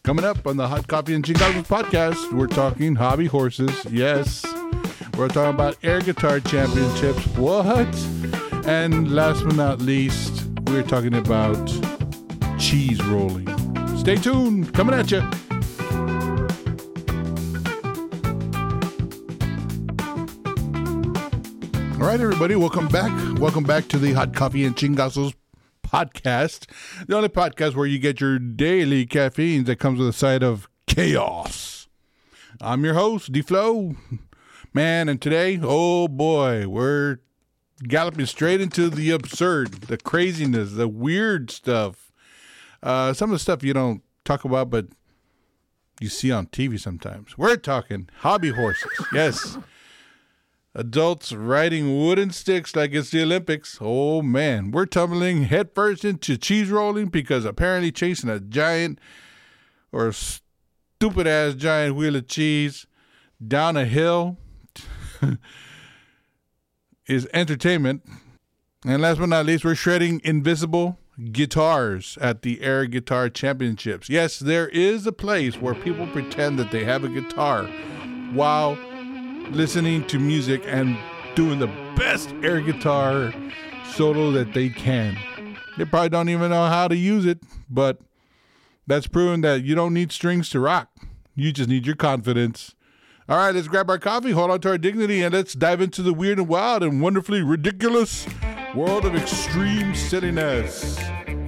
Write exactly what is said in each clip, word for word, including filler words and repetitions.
Coming up on the Hot Coffee and Chingazos podcast, we're talking hobby horses. Yes, we're talking about air guitar championships. What? And last but not least, we're talking about cheese rolling. Stay tuned. Coming at you. All right, everybody, welcome back. Welcome back to the Hot Coffee and Chingazos podcast, the only podcast where you get your daily caffeine that comes with a side of chaos. I'm your host, D-Flow. Man, and today, oh boy, we're galloping straight into the absurd, the craziness, the weird stuff. Uh, some of the stuff you don't talk about, but you see on T V sometimes. We're talking hobby horses. Yes. Adults riding wooden sticks like it's the Olympics. Oh, man. We're tumbling headfirst into cheese rolling because apparently chasing a giant or a stupid-ass giant wheel of cheese down a hill is entertainment. And last but not least, we're shredding invisible guitars at the Air Guitar Championships. Yes, there is a place where people pretend that they have a guitar while listening to music and doing the best air guitar solo that they can. They probably don't even know how to use it, but that's proven that you don't need strings to rock. You just need your confidence. All right, let's grab our coffee, hold on to our dignity, and let's dive into the weird and wild and wonderfully ridiculous world of extreme silliness.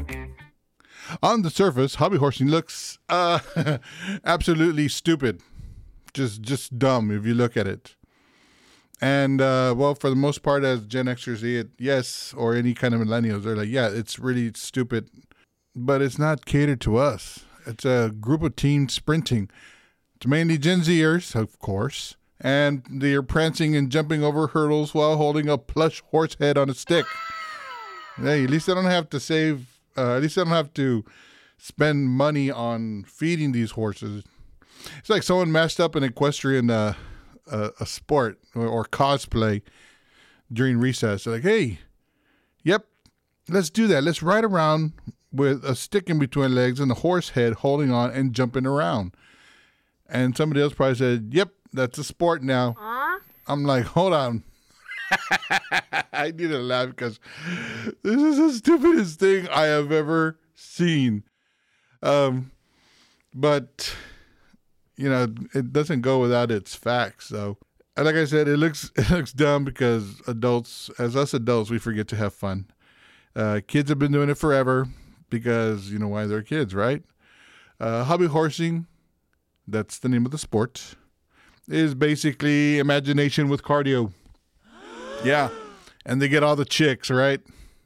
On the surface, hobby horsing looks uh, absolutely stupid. Just just dumb if you look at it. And, uh, well, for the most part, as Gen Xers see it, yes, or any kind of millennials, they're like, yeah, it's really stupid. But it's not catered to us. It's a group of teens sprinting. It's mainly Gen Zers, of course. And they're prancing and jumping over hurdles while holding a plush horse head on a stick. Hey, at least they don't have to save, uh, at least they don't have to spend money on feeding these horses. It's like someone mashed up an equestrian uh, uh, a sport or, or cosplay during recess. They're like, hey, yep, let's do that. Let's ride around with a stick in between legs and a horse head holding on and jumping around. And somebody else probably said, yep, that's a sport now. Aww. I'm like, hold on. I need to laugh because this is the stupidest thing I have ever seen. Um, but... You know, it doesn't go without its facts. So, and like I said, it looks it looks dumb because adults, as us adults, we forget to have fun. Uh, kids have been doing it forever because, you know, why they're kids, right? Uh, hobby horsing, that's the name of the sport, is basically imagination with cardio. Yeah, and they get all the chicks, right?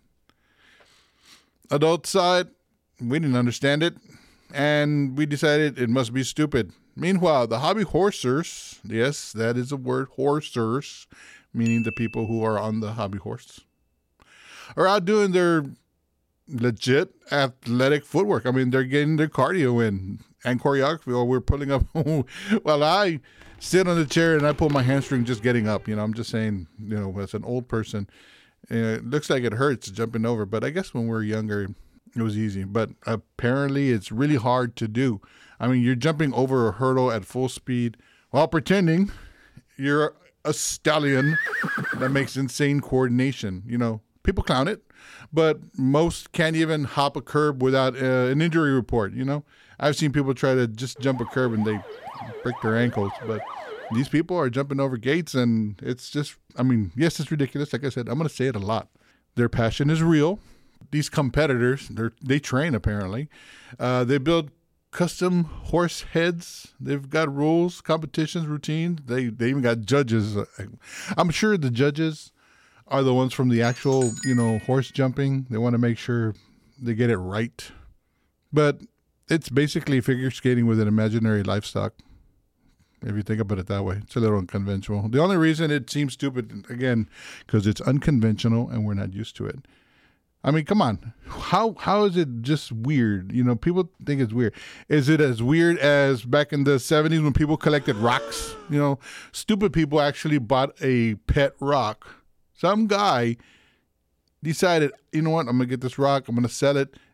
Adult side, we didn't understand it, and we decided it must be stupid. Meanwhile, the hobby horsers, yes, that is a word, horsers, meaning the people who are on the hobby horse, are out doing their legit athletic footwork. I mean, they're getting their cardio in and choreography, or we're pulling up. Well, I sit on the chair and I pull my hamstring just getting up. You know, I'm just saying, you know, as an old person, it looks like it hurts jumping over. But I guess when we were younger, it was easy. But apparently it's really hard to do. I mean, you're jumping over a hurdle at full speed while pretending you're a stallion that makes insane coordination. You know, people clown it, but most can't even hop a curb without uh, an injury report. You know, I've seen people try to just jump a curb and they break their ankles, but these people are jumping over gates, and it's just, I mean, yes, it's ridiculous. Like I said, I'm going to say it a lot. Their passion is real. These competitors, they they train apparently. Uh, they build custom horse heads. They've got rules, competitions, routines. They they even got judges. I'm sure the judges are the ones from the actual, you know, horse jumping. They want to make sure they get it right. But it's basically figure skating with an imaginary livestock, if you think about it that way. It's a little unconventional. The only reason it seems stupid, again, because it's unconventional and we're not used to it. I mean, come on. How how is it just weird? You know, people think it's weird. Is it as weird as back in the seventies when people collected rocks? You know, stupid people actually bought a pet rock. Some guy decided, you know what, I'm going to get this rock, I'm going to sell it,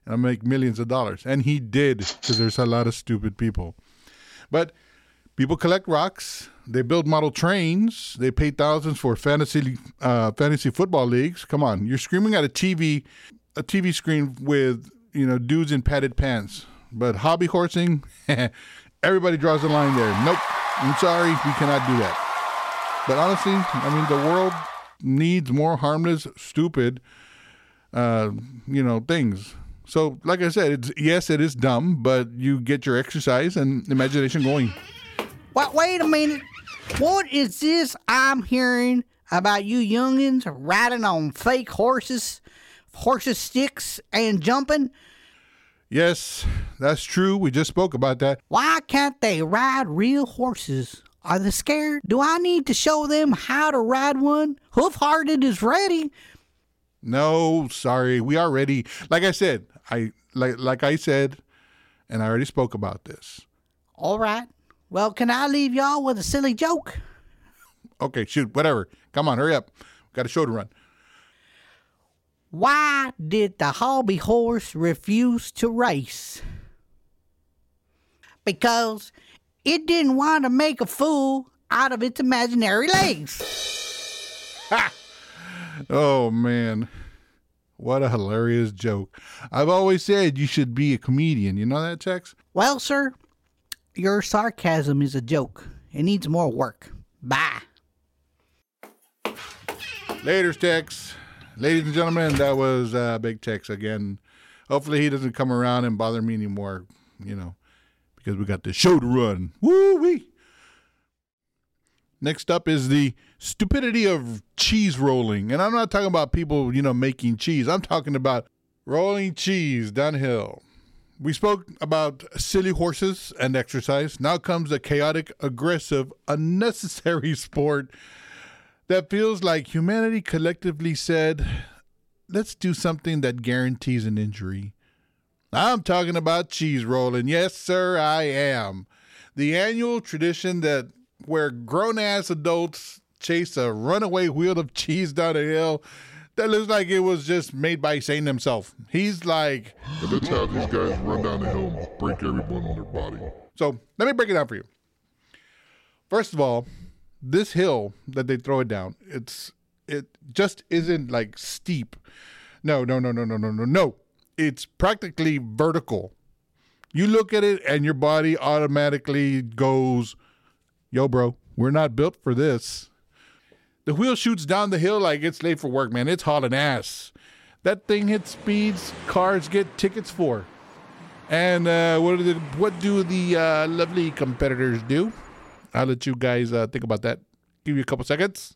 and I'll make millions of dollars. And he did, because there's a lot of stupid people. But people collect rocks. They build model trains. They pay thousands for fantasy uh, fantasy football leagues. Come on, you're screaming at a T V, a T V screen with, you know, dudes in padded pants. But hobby horsing, everybody draws the line there. Nope, I'm sorry, we cannot do that. But honestly, I mean, the world needs more harmless, stupid, uh, you know, things. So, like I said, it's, yes, it is dumb, but you get your exercise and imagination going. What? Wait a minute. What is this I'm hearing about you youngins riding on fake horses, horses sticks, and jumping? Yes, that's true. We just spoke about that. Why can't they ride real horses? Are they scared? Do I need to show them how to ride one? Hoof-hearted is ready. No, sorry. We are ready. Like I said, I like like I said, and I already spoke about this. All right. Well, can I leave y'all with a silly joke? Okay, shoot, whatever. Come on, hurry up. Got a show to run. Why did the hobby horse refuse to race? Because it didn't want to make a fool out of its imaginary legs. Ha! Oh, man. What a hilarious joke. I've always said you should be a comedian. You know that, Tex? Well, sir, your sarcasm is a joke. It needs more work. Bye. Later, Tex. Ladies and gentlemen, that was uh, Big Tex again. Hopefully he doesn't come around and bother me anymore, you know, because we got the show to run. Woo-wee. Next up is the stupidity of cheese rolling. And I'm not talking about people, you know, making cheese. I'm talking about rolling cheese downhill. We spoke about silly horses and exercise. Now comes the chaotic, aggressive, unnecessary sport that feels like humanity collectively said, let's do something that guarantees an injury. I'm talking about cheese rolling. Yes, sir, I am. The annual tradition that where grown-ass adults chase a runaway wheel of cheese down a hill that looks like it was just made by Satan himself. He's like... And that's how these guys run down the hill and break every bone in their body. So, let me break it down for you. First of all, this hill that they throw it down, it's it just isn't like steep. No, no, no, no, no, no, no, no. It's practically vertical. You look at it and your body automatically goes... Yo, bro, we're not built for this. The wheel shoots down the hill like it's late for work, man. It's hauling ass. That thing hits speeds cars get tickets for. And uh, what, do the, what do the uh, lovely competitors do? I'll let you guys uh, think about that. Give you a couple seconds.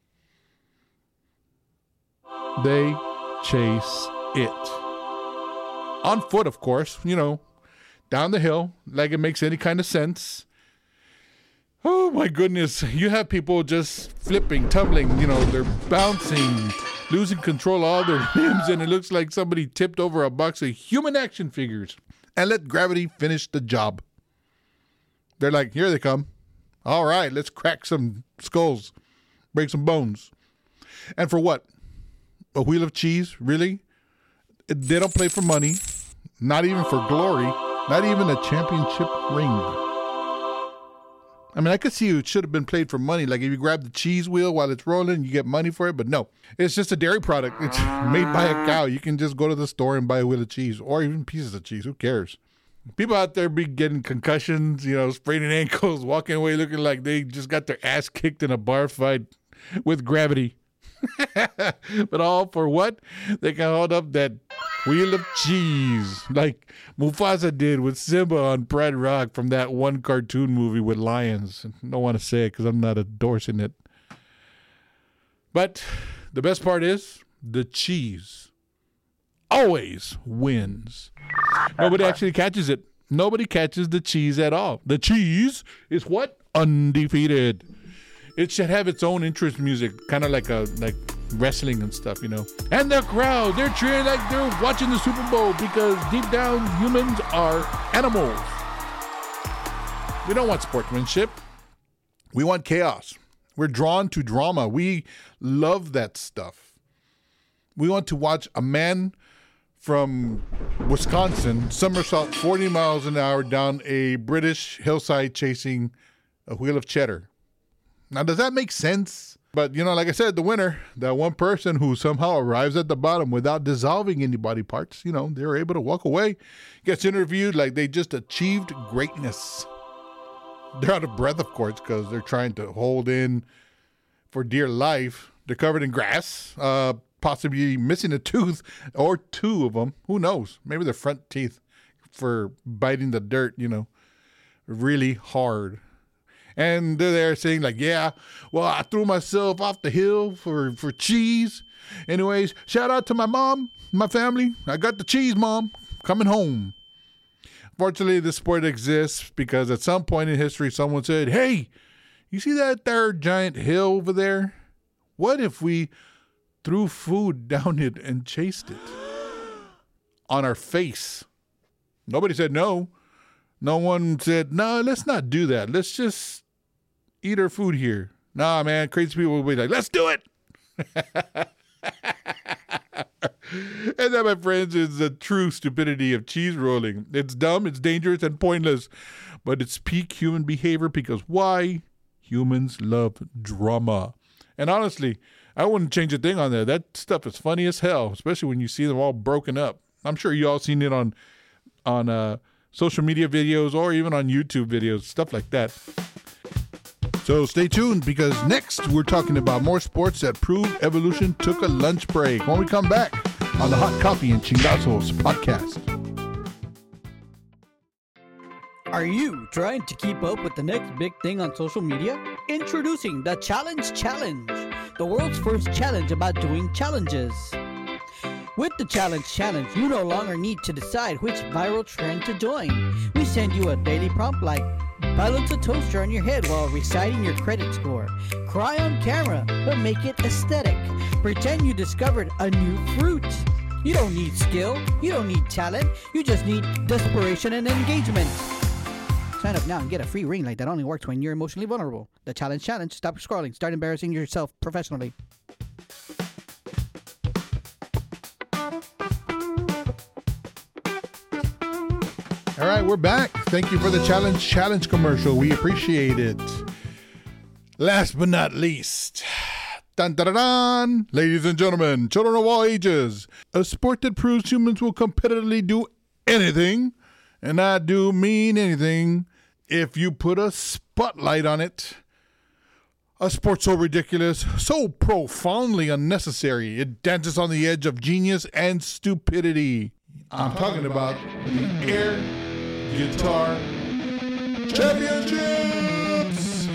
They chase it. On foot, of course, you know, down the hill, like it makes any kind of sense. Oh, my goodness. You have people just flipping, tumbling, you know, they're bouncing, losing control of all their limbs, and it looks like somebody tipped over a box of human action figures and let gravity finish the job. They're like, here they come. All right, let's crack some skulls, break some bones. And for what? A wheel of cheese? Really? They don't play for money, not even for glory, not even a championship ring. I mean, I could see it should have been played for money. Like if you grab the cheese wheel while it's rolling, you get money for it. But no, it's just a dairy product. It's made by a cow. You can just go to the store and buy a wheel of cheese or even pieces of cheese. Who cares? People out there be getting concussions, you know, spraining ankles, walking away looking like they just got their ass kicked in a bar fight with gravity. But all for what? They can hold up that wheel of cheese like Mufasa did with Simba on Pride Rock from that one cartoon movie with lions. I don't want to say it because I'm not endorsing it. But the best part is the cheese always wins. Nobody actually catches it. Nobody catches the cheese at all. The cheese is what? Undefeated. It should have its own interest music, kind of like a like wrestling and stuff, you know. And the crowd, they're cheering like they're watching the Super Bowl because deep down, humans are animals. We don't want sportsmanship. We want chaos. We're drawn to drama. We love that stuff. We want to watch a man from Wisconsin somersault forty miles an hour down a British hillside chasing a wheel of cheddar. Now, does that make sense? But, you know, like I said, the winner, that one person who somehow arrives at the bottom without dissolving any body parts, you know, they're able to walk away, gets interviewed like they just achieved greatness. They're out of breath, of course, because they're trying to hold in for dear life. They're covered in grass, uh, possibly missing a tooth or two of them. Who knows? Maybe their front teeth for biting the dirt, you know, really hard. And they're there saying like, yeah, well, I threw myself off the hill for, for cheese. Anyways, shout out to my mom, my family. I got the cheese, Mom. Coming home. Fortunately, this sport exists because at some point in history, someone said, hey, you see that there giant hill over there? What if we threw food down it and chased it on our face? Nobody said no. No one said, no, let's not do that. Let's just eat our food here. Nah, man, crazy people will be like, let's do it. And that, my friends, is the true stupidity of cheese rolling. It's dumb, it's dangerous, and pointless. But it's peak human behavior because why? Humans love drama. And honestly, I wouldn't change a thing on that. That stuff is funny as hell, especially when you see them all broken up. I'm sure you all seen it on, on uh, social media videos or even on YouTube videos, stuff like that. So stay tuned because next we're talking about more sports that prove evolution took a lunch break when we come back on the Hot Coffee and Chingazos podcast. Are you trying to keep up with the next big thing on social media? Introducing the Challenge Challenge, the world's first challenge about doing challenges. With the Challenge Challenge, you no longer need to decide which viral trend to join. We send you a daily prompt like balance a toaster on your head while reciting your credit score. Cry on camera, but make it aesthetic. Pretend you discovered a new fruit. You don't need skill, you don't need talent, you just need desperation and engagement. Sign up now and get a free ring light that only works when you're emotionally vulnerable. The Challenge Challenge. Stop scrolling. Start embarrassing yourself professionally. All right, we're back. Thank you for the Challenge Challenge commercial. We appreciate it. Last but not least, dun, dun, dun, dun, ladies and gentlemen, children of all ages, a sport that proves humans will competitively do anything, and I do mean anything, if you put a spotlight on it. A sport so ridiculous, so profoundly unnecessary, it dances on the edge of genius and stupidity. I'm talking about the Air Guitar Championships.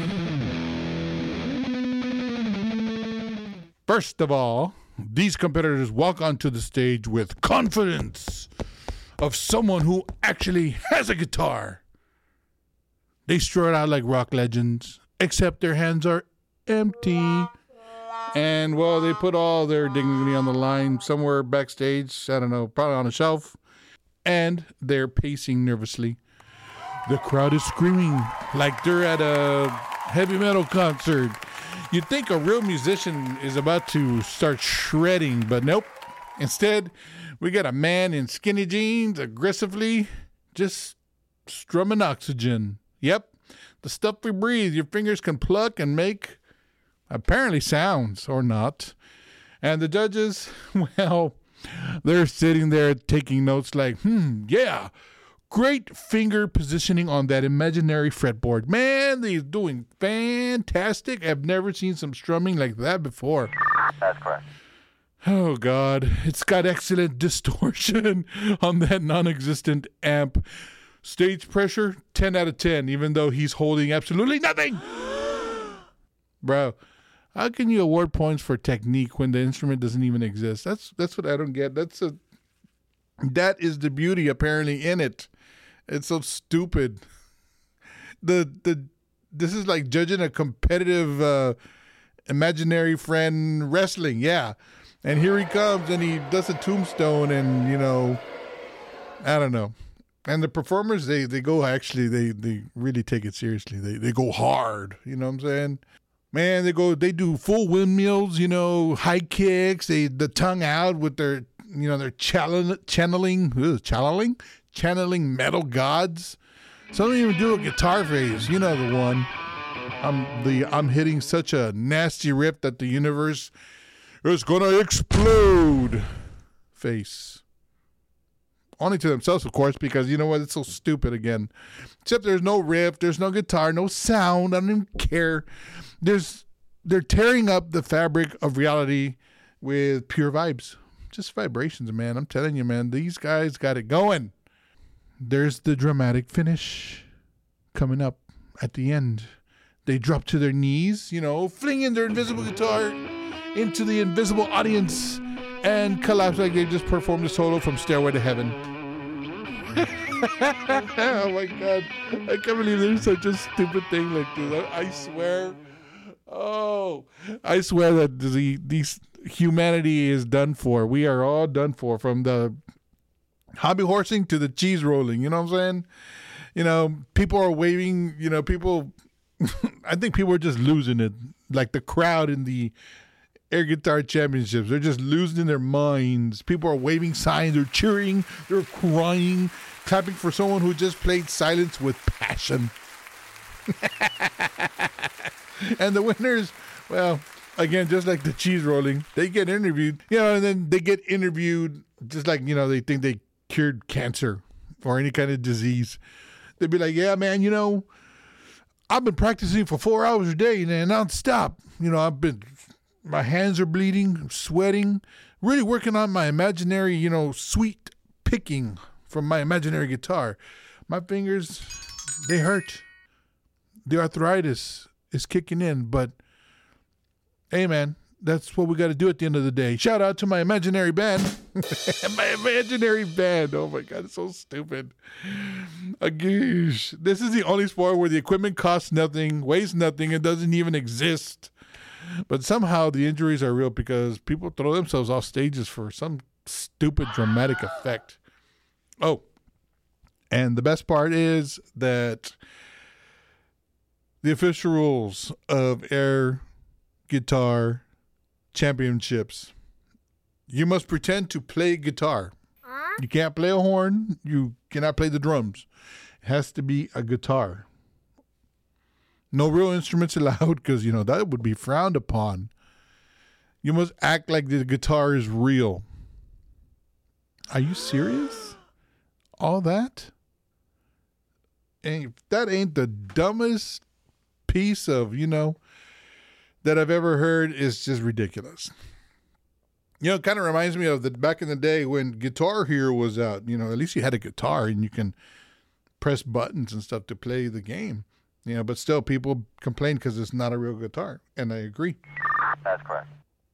First of all, these competitors walk onto the stage with confidence of someone who actually has a guitar. They strut out like rock legends, except their hands are empty. And, well, they put all their dignity on the line somewhere backstage, I don't know, probably on a shelf. And they're pacing nervously. The crowd is screaming like they're at a heavy metal concert. You'd think a real musician is about to start shredding, but nope. Instead, we got a man in skinny jeans aggressively just strumming oxygen. Yep, the stuff we breathe, your fingers can pluck and make apparently sounds or not. And the judges, well, they're sitting there taking notes like, hmm, yeah, great finger positioning on that imaginary fretboard. Man, they're doing fantastic. I've never seen some strumming like that before. That's correct. Oh, God. It's got excellent distortion on that non-existent amp. Stage pressure, ten out of ten, even though he's holding absolutely nothing. Bro, how can you award points for technique when the instrument doesn't even exist? That's that's what I don't get. That's a that is the beauty apparently in it. It's so stupid. The the this is like judging a competitive uh, imaginary friend wrestling. Yeah. And here he comes and he does a tombstone and, you know, I don't know. And the performers, they, they go actually, they, they really take it seriously. They they go hard. You know what I'm saying? Man, they go, they do full windmills, you know, high kicks, they the tongue out with their you know, they're channel- channeling, ugh, channeling, channeling metal gods. Some don't even do a guitar phase. You know the one. I'm the I'm hitting such a nasty riff that the universe is gonna explode. Face. Only to themselves, of course, because you know what? It's so stupid again. Except there's no riff, there's no guitar, no sound. I don't even care. There's they're tearing up the fabric of reality with pure vibes. Just vibrations, man. I'm telling you, man. These guys got it going. There's the dramatic finish coming up at the end. They drop to their knees, you know, flinging their invisible guitar into the invisible audience and collapse like they just performed a solo from Stairway to Heaven. Oh my God. I can't believe there's such a stupid thing like this. I, I swear. Oh, I swear that the these humanity is done for. We are all done for, from the hobby horsing to the cheese rolling. You know what I'm saying? You know, people are waving, you know, people, I think people are just losing it. Like the crowd in the air guitar championships, they're just losing their minds. People are waving signs, they're cheering, they're crying, clapping for someone who just played Silence with passion. And the winners, well, again, just like the cheese rolling, they get interviewed, you know, and then they get interviewed just like, you know, they think they cured cancer or any kind of disease. They'd be like, yeah, man, you know, I've been practicing for four hours a day, man, nonstop. You know, I've been, my hands are bleeding, I'm sweating, really working on my imaginary, you know, sweet picking from my imaginary guitar. My fingers, they hurt. The arthritis is kicking in, but hey, man, that's what we got to do at the end of the day. Shout out to my imaginary band. My imaginary band. Oh, my God. It's so stupid. Agoosh. This is the only sport where the equipment costs nothing, weighs nothing, and doesn't even exist. But somehow the injuries are real because people throw themselves off stages for some stupid dramatic effect. Oh, and the best part is that the official rules of air guitar championships, you must pretend to play guitar. You can't play a horn. You cannot play the drums. It has to be a guitar. No real instruments allowed because, you know, that would be frowned upon. You must act like the guitar is real. Are you serious? All that? And that ain't the dumbest piece of, you know, that I've ever heard. Is just ridiculous. You know, it kind of reminds me of the back in the day when Guitar Hero was out. You know, at least you had a guitar and you can press buttons and stuff to play the game. You know, but still people complain because it's not a real guitar. And I agree. That's correct.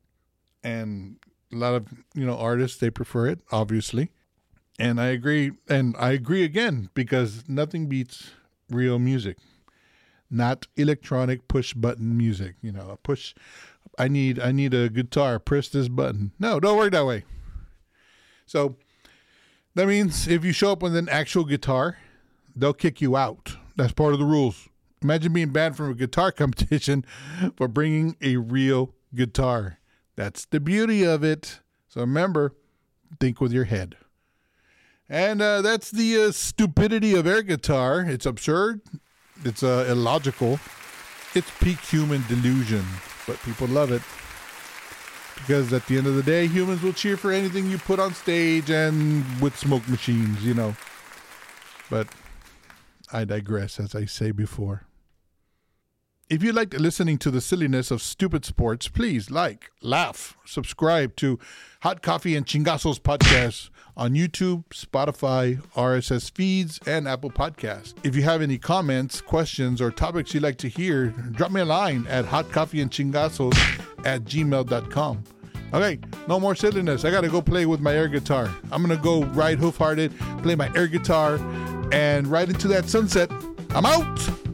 And a lot of, you know, artists, they prefer it, obviously. And I agree. And I agree again, because nothing beats real music. Not electronic push button music. You know, a push, I need, I need a guitar, press this button. No, don't work that way. So that means if you show up with an actual guitar, they'll kick you out. That's part of the rules. Imagine being banned from a guitar competition for bringing a real guitar. That's the beauty of it. So remember, think with your head. And uh, that's the uh, stupidity of air guitar. It's absurd. It's uh, illogical. It's peak human delusion. But people love it. Because at the end of the day, humans will cheer for anything you put on stage and with smoke machines, you know. But I digress, as I say before. If you liked listening to the silliness of stupid sports, please like, laugh, subscribe to Hot Coffee and Chingazos podcast on YouTube, Spotify, R S S feeds, and Apple Podcasts. If you have any comments, questions, or topics you'd like to hear, drop me a line at hotcoffeeandchingazos at gmail dot com. Okay, no more silliness. I got to go play with my air guitar. I'm going to go ride Hoof Hearted, play my air guitar, and ride into that sunset. I'm out!